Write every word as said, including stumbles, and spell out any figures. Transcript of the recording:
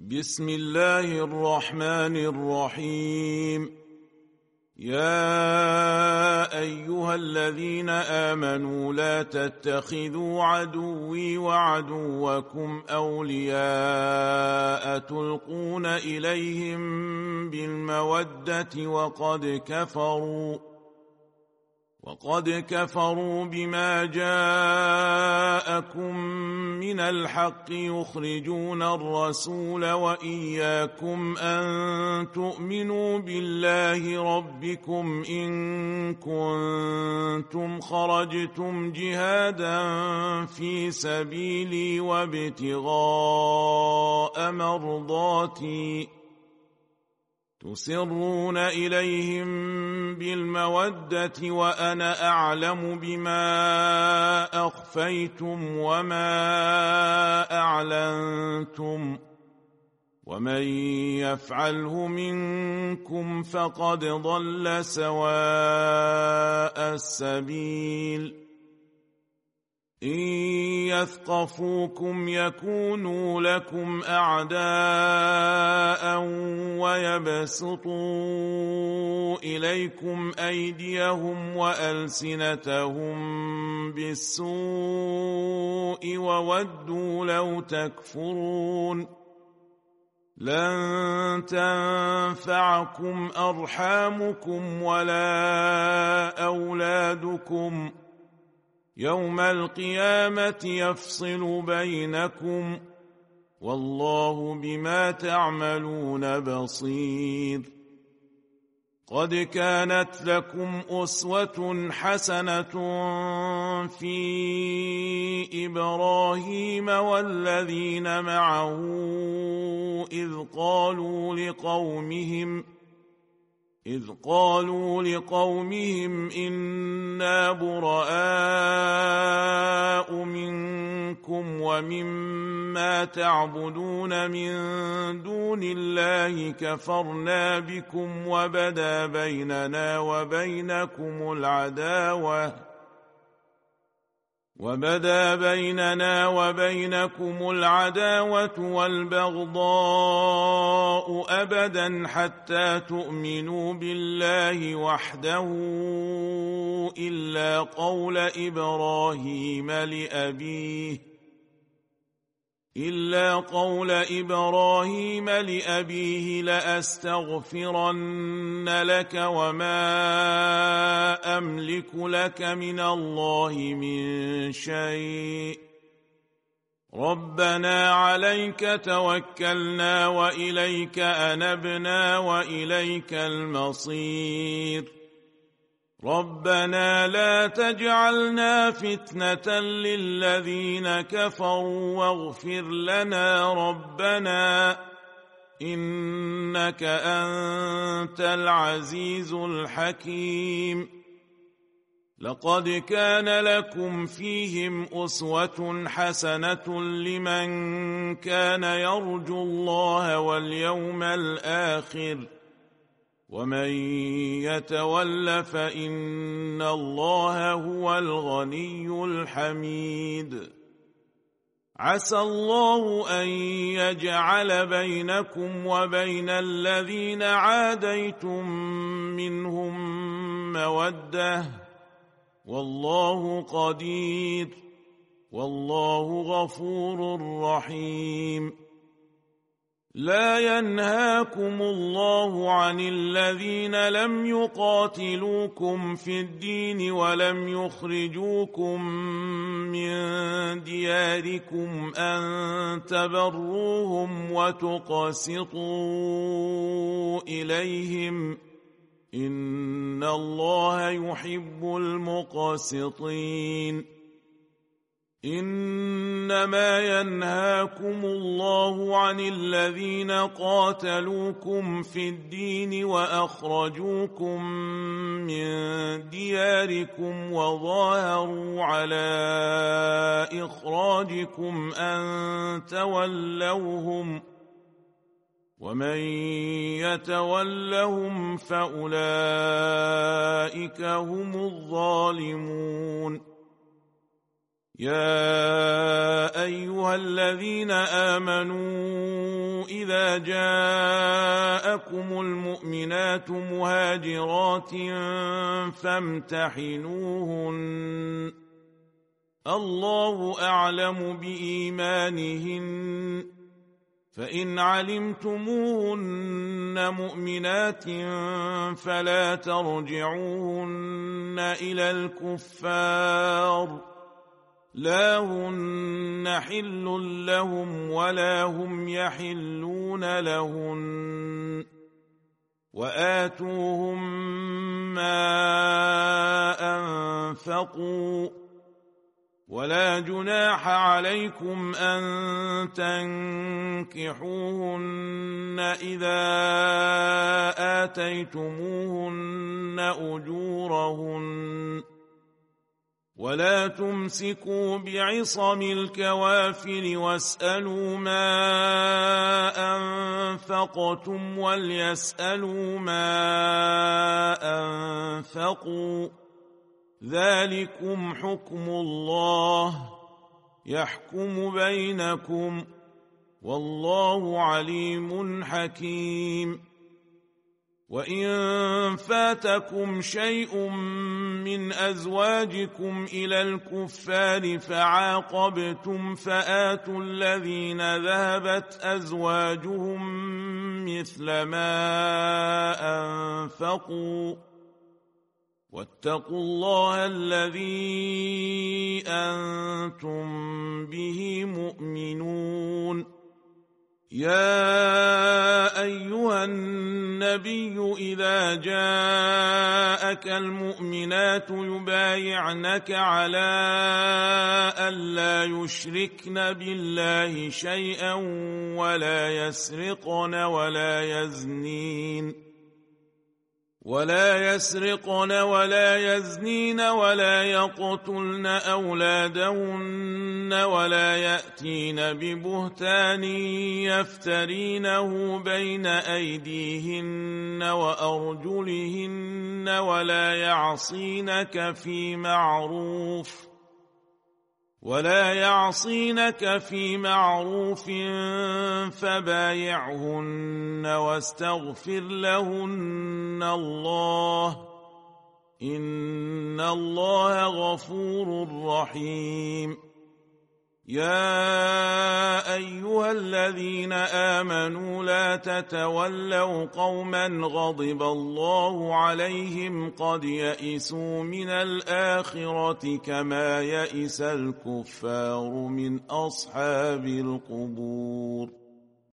بسم الله الرحمن الرحيم. يا أيها الذين آمنوا لا تتخذوا عدوي وعدوكم أولياء تلقون إليهم بالمودة وقد كفروا وقد كفروا بما جاءكم من الحق يخرجون الرسول وإياكم أن تؤمنوا بالله ربكم إن كنتم خرجتم جهادا في سبيلي وابتغاء مرضاتي تسرون إليهم بالمودة وأنا أعلم بما أخفيتم وما أعلنتم ومن يفعله منكم فقد ضل سواء السبيل. إن يثقفوكم يكونوا لكم أعداء ويبسطوا إليكم أيديهم وألسنتهم بالسوء وودوا لو تكفرون. لن تنفعكم أرحامكم ولا أولادكم يوم القيامة يفصل بينكم والله بما تعملون بصير. قد كانت لكم أسوة حسنة في إبراهيم والذين معه إذ قالوا لقومهم إذ قالوا لقومهم إنا براء منكم ومما تعبدون من دون الله كفرنا بكم وبدا بيننا وبينكم العداوة وبدا بيننا وبينكم العداوة والبغضاء أبدا حتى تؤمنوا بالله وحده إلا قول إبراهيم لأبيه إلا قول إبراهيم لأبيه لأستغفرن لك وما أملك لك من الله من شيء ربنا عليك توكلنا وإليك أنبنا وإليك المصير. ربنا لا تجعلنا فتنة للذين كفروا واغفر لنا ربنا إنك أنت العزيز الحكيم. لقد كان لكم فيهم أسوة حسنة لمن كان يرجو الله واليوم الآخر ومن يتول فإن الله هو الغني الحميد. عسى الله أن يجعل بينكم وبين الذين عاديتم منهم مودة والله قدير والله غفور رحيم. لا ينهاكم الله عن الذين لم يقاتلوكم في الدين ولم يخرجوكم من دياركم أن تبروهم وتقسطوا إليهم إن الله يحب المقسطين. إنما ينهاكم الله عن الذين قاتلوكم في الدين وأخرجوكم من دياركم وظاهروا على إخراجكم أن تولوهم ومن يتولهم فأولئك هم الظالمون. يا أيها الذين آمنوا إذا جاءكم المؤمنات مهاجرات فامتحنوهن الله أعلم بإيمانهن فإن علمتموهن مؤمنات فلا ترجعوهن إلى الكفار لا هن حل لهم ولا هم يحلون لهن وآتوهم ما أنفقوا ولا جناح عليكم أن تنكحوهن إذا آتيتموهن أجورهن ولا تمسكوا بعصم الكوافر واسألوا ما أنفقتم وليسألوا ما أنفقوا ذلكم حكم الله يحكم بينكم والله عليم حكيم وإن فاتكم شيء من أزواجكم إلى الكفار فعاقبتم فآتوا الذين ذهبت أزواجهم مثل ما أنفقوا واتقوا الله الذي أنتم به مؤمنون يا أيها النبي إذا جاءك المؤمنات يبايعنك على ألا يشركن بالله شيئا ولا يسرقن ولا يزنين ولا يسرقن ولا يزنين ولا يقتلن أولادهن ولا يأتين ببهتان يفترينه بين أيديهن وأرجلهن ولا يعصينك في معروف ولا يعصينك في معروف فبايعهن واستغفر لهن الله إن الله غفور رحيم يا أيها الذين آمنوا لا تتولوا قوما غضب الله عليهم قد يئسوا من الآخرة كما يئس الكفار من أصحاب القبور